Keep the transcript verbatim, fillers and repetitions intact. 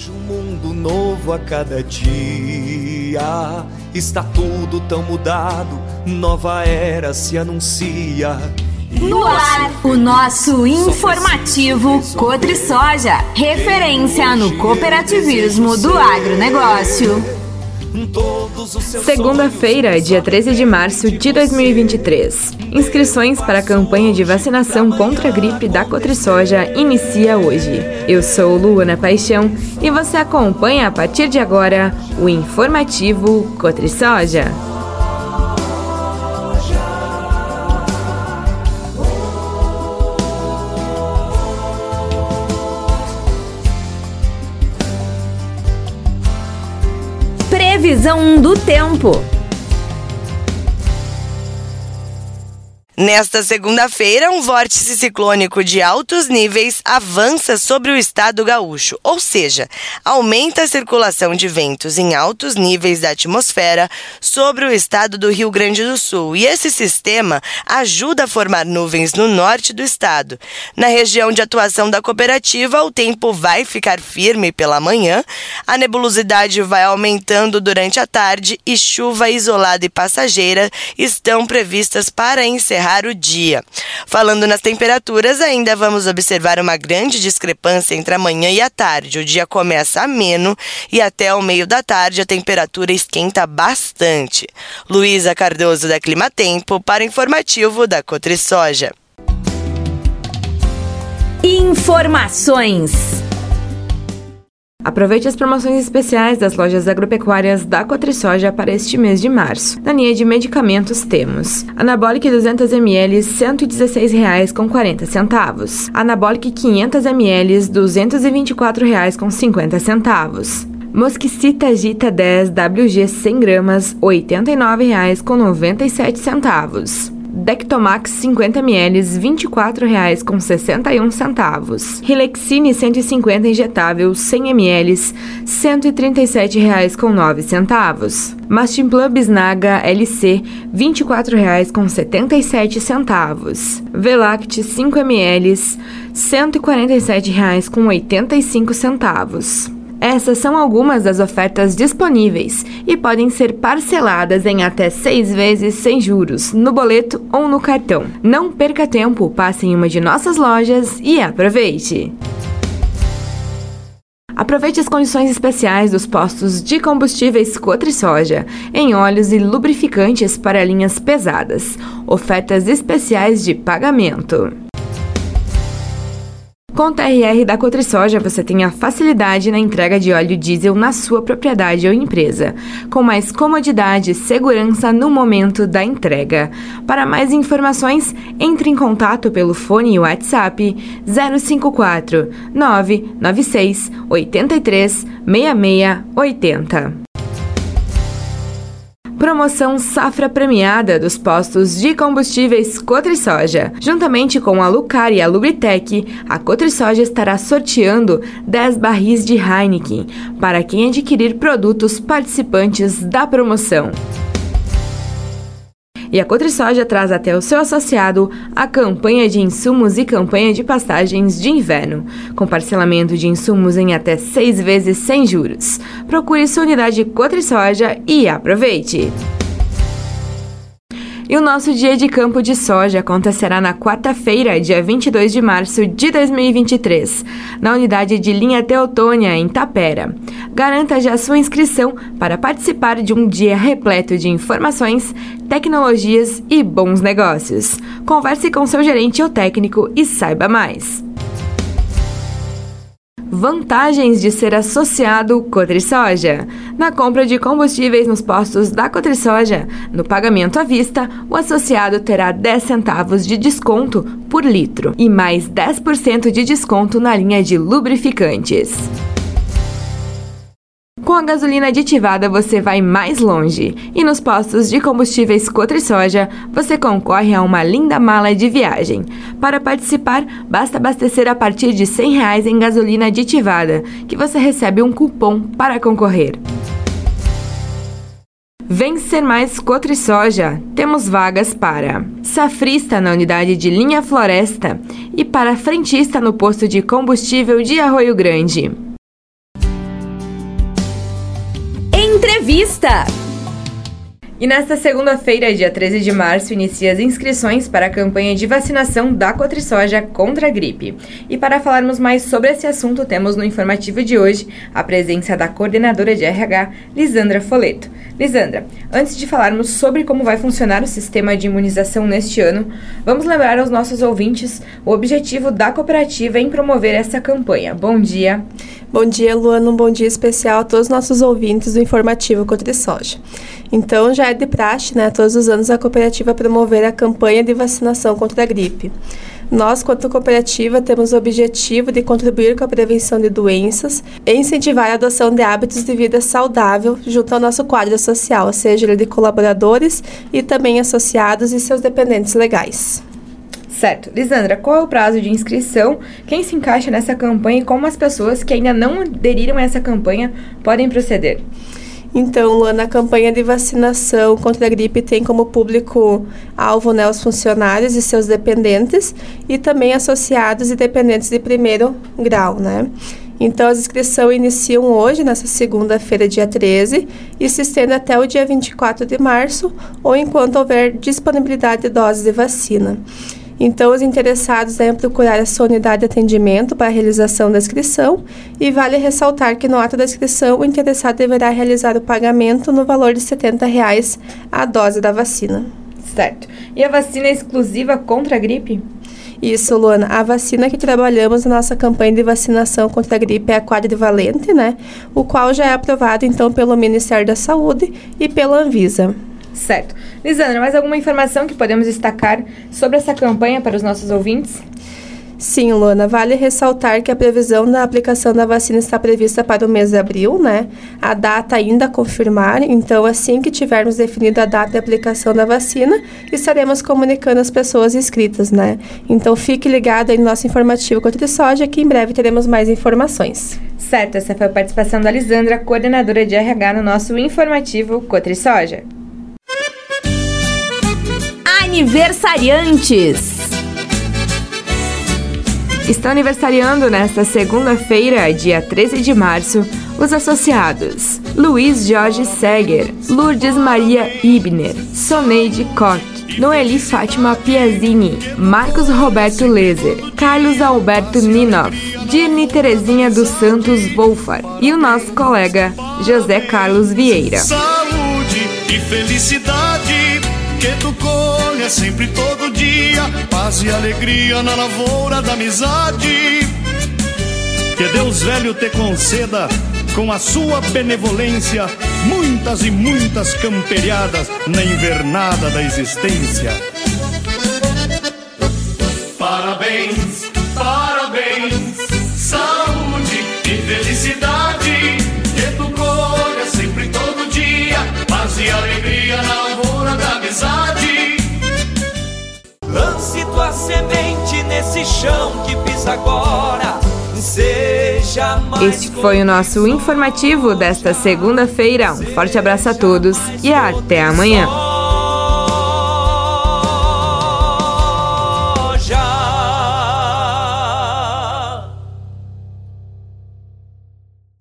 Vejo um mundo novo a cada dia. Está tudo tão mudado, nova era se anuncia. No ar, o nosso informativo Cotrisoja, referência no cooperativismo do agronegócio. Segunda-feira, dia treze de março de dois mil e vinte e três. Inscrições para a campanha de vacinação contra a gripe da Cotrisoja inicia hoje. Eu sou Luana Paixão e você acompanha a partir de agora o informativo Cotrisoja. Previsão do tempo. Nesta segunda-feira, um vórtice ciclônico de altos níveis avança sobre o estado gaúcho, ou seja, aumenta a circulação de ventos em altos níveis da atmosfera sobre o estado do Rio Grande do Sul. E esse sistema ajuda a formar nuvens no norte do estado. Na região de atuação da cooperativa, o tempo vai ficar firme pela manhã, a nebulosidade vai aumentando durante a tarde e chuva isolada e passageira estão previstas para encerrar o dia. Falando nas temperaturas, ainda vamos observar uma grande discrepância entre a manhã e a tarde. O dia começa ameno e até o meio da tarde a temperatura esquenta bastante. Luísa Cardoso da Climatempo para o informativo da Cotrisoja. Informações. Aproveite as promoções especiais das lojas agropecuárias da Cotrisoja para este mês de março. Na linha de medicamentos temos Anabolic duzentos mililitros, cento e dezesseis reais com quarenta centavos. Anabolic quinhentos mililitros, duzentos e vinte e quatro reais com cinquenta centavos. Mosquicita Gita dez W G cem gramas, oitenta e nove reais com noventa e sete centavos. Dectomax cinquenta mililitros, vinte e quatro reais com sessenta e um centavos. Rilexine cento e cinquenta injetável, cem mililitros, cento e trinta e sete reais com nove centavos. Mastimplan Bisnaga L C, vinte e quatro reais com setenta e sete centavos. Velact cinco mililitros, cento e quarenta e sete reais com oitenta e cinco centavos. Essas são algumas das ofertas disponíveis e podem ser parceladas em até seis vezes sem juros, no boleto ou no cartão. Não perca tempo, passe em uma de nossas lojas e aproveite! Aproveite as condições especiais dos postos de combustíveis Cotrisoja, em óleos e lubrificantes para linhas pesadas. Ofertas especiais de pagamento. Com o T R R da Cotrisoja, você tem a facilidade na entrega de óleo diesel na sua propriedade ou empresa, com mais comodidade e segurança no momento da entrega. Para mais informações, entre em contato pelo fone e WhatsApp zero cinco quatro, nove nove seis, oito três, seis seis oito zero. Promoção Safra Premiada dos postos de combustíveis Cotrisoja. Juntamente com a Lucar e a Lubritec, a Cotrisoja estará sorteando dez barris de Heineken para quem adquirir produtos participantes da promoção. E a Cotrisoja traz até o seu associado a campanha de insumos e campanha de pastagens de inverno, com parcelamento de insumos em até seis vezes sem juros. Procure sua unidade Cotrisoja e aproveite! E o nosso dia de campo de soja acontecerá na quarta-feira, dia vinte e dois de março de dois mil e vinte e três, na unidade de linha Teotônia, em Tapera. Garanta já sua inscrição para participar de um dia repleto de informações, tecnologias e bons negócios. Converse com seu gerente ou técnico e saiba mais. Vantagens de ser associado Cotrisoja. Na compra de combustíveis nos postos da Cotrisoja, no pagamento à vista, o associado terá dez centavos de desconto por litro e mais dez por cento de desconto na linha de lubrificantes. Com a gasolina aditivada, você vai mais longe. E nos postos de combustíveis Cotrisoja, você concorre a uma linda mala de viagem. Para participar, basta abastecer a partir de cem reais em gasolina aditivada, que você recebe um cupom para concorrer. Vem ser mais Cotrisoja. Temos vagas para safrista na unidade de linha Floresta e para frentista no posto de combustível de Arroio Grande. Entrevista. E nesta segunda-feira, dia treze de março, inicia as inscrições para a campanha de vacinação da Cotrisoja contra a gripe. E para falarmos mais sobre esse assunto, temos no informativo de hoje a presença da coordenadora de R H, Lisandra Foleto. Lisandra, antes de falarmos sobre como vai funcionar o sistema de imunização neste ano, vamos lembrar aos nossos ouvintes o objetivo da cooperativa em promover essa campanha. Bom dia. Bom dia, Luana. Um bom dia especial a todos os nossos ouvintes do informativo Cotrisoja. Então, já é de praxe, né, todos os anos a cooperativa promover a campanha de vacinação contra a gripe. Nós, quanto cooperativa, temos o objetivo de contribuir com a prevenção de doenças e incentivar a adoção de hábitos de vida saudável junto ao nosso quadro social, seja ele de colaboradores e também associados e seus dependentes legais. Certo. Lisandra, qual é o prazo de inscrição? Quem se encaixa nessa campanha e como as pessoas que ainda não aderiram a essa campanha podem proceder? Então, Luana, a campanha de vacinação contra a gripe tem como público-alvo, né, os funcionários e seus dependentes e também associados e dependentes de primeiro grau, né? Então, as inscrições iniciam hoje, nessa segunda-feira, dia treze, e se estendem até o dia vinte e quatro de março ou enquanto houver disponibilidade de doses de vacina. Então, os interessados devem procurar a sua unidade de atendimento para a realização da inscrição e vale ressaltar que no ato da inscrição o interessado deverá realizar o pagamento no valor de setenta reais a dose da vacina. Certo. E a vacina é exclusiva contra a gripe? Isso, Luana. A vacina que trabalhamos na nossa campanha de vacinação contra a gripe é a quadrivalente, né? O qual já é aprovado, então, pelo Ministério da Saúde e pela Anvisa. Certo. Lisandra, mais alguma informação que podemos destacar sobre essa campanha para os nossos ouvintes? Sim, Luana, vale ressaltar que a previsão da aplicação da vacina está prevista para o mês de abril, né? A data ainda a confirmar, então assim que tivermos definido a data de aplicação da vacina, estaremos comunicando as pessoas inscritas, né? Então fique ligado aí no nosso informativo Cotrisoja, que em breve teremos mais informações. Certo, essa foi a participação da Lisandra, coordenadora de R H no nosso informativo Cotrisoja. Aniversariantes. Estão aniversariando nesta segunda-feira, dia treze de março, os associados Luiz Jorge Seger, Lourdes Maria Ibner, Soneide Koch, Noeli Fátima Piazzini, Marcos Roberto Lezer, Carlos Alberto Ninov, Dirne Terezinha dos Santos Wolfar e o nosso colega José Carlos Vieira. Saúde e felicidade que tu colha sempre todo dia, paz e alegria na lavoura da amizade. Que Deus velho te conceda, com a sua benevolência, muitas e muitas camperiadas na invernada da existência. Parabéns, parabéns, saúde e felicidade, que tu colha sempre todo dia, paz e alegria na lavoura da amizade. Lance tua semente nesse chão que pisa agora, seja mais. Este foi o nosso informativo desta segunda-feira. Um forte abraço a todos e até amanhã.